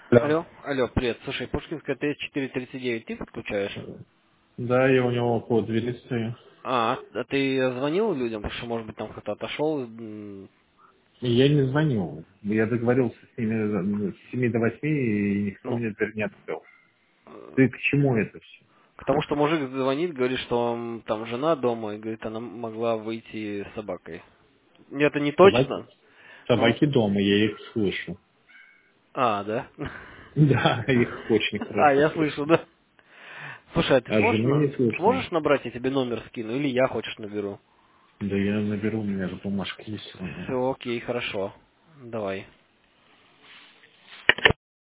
Да. Алло, алло, привет. Слушай, Пушкинская ТС-439 ты подключаешь? Да, я у него по двери стою. А ты звонил людям, потому что, может быть, там кто-то отошел? И я не звонил. Я договорился с ними с 7 до 8, и никто Ну, мне дверь не открыл. э, Ты к чему это все? к тому, что мужик звонит, говорит, что там жена дома, и говорит, она могла выйти с собакой. Это не Собаки, точно, но... собаки дома, я их слышу. А, да? Да, их очень А, хорошо я слышу. слышу, да. Слушай, а ты А жены не слышно. сможешь набрать, я тебе номер скину, или я хочешь наберу? Да я наберу, у меня же бумажка есть у меня. Все, окей, хорошо. Давай.